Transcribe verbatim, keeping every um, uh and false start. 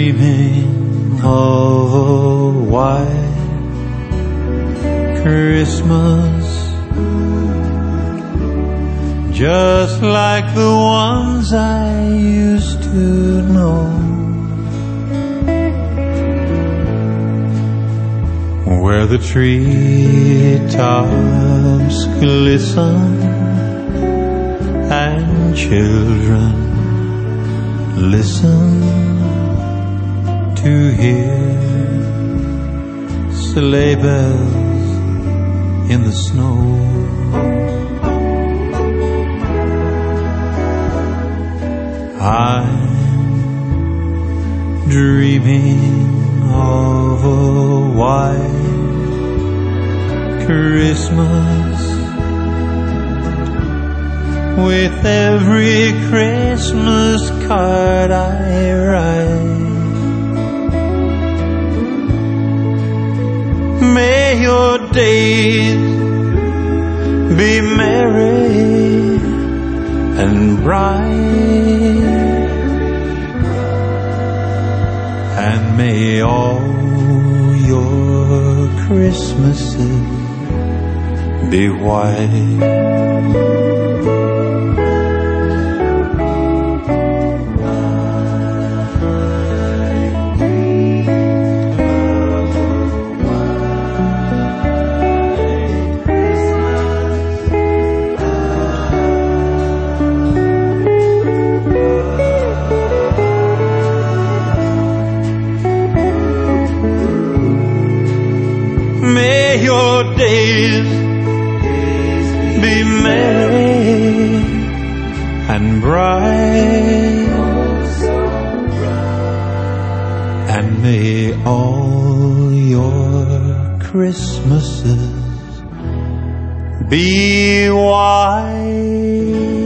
dreaming of a white Christmas, just like the ones I used to know, where the treetops glisten and children listen to hear sleigh bells in the snow. I'm dreaming of a white Christmas, with every Christmas card I write. May your days be merry and bright, and may all your Christmases be white. May your days be merry and bright, and may all your Christmases be white.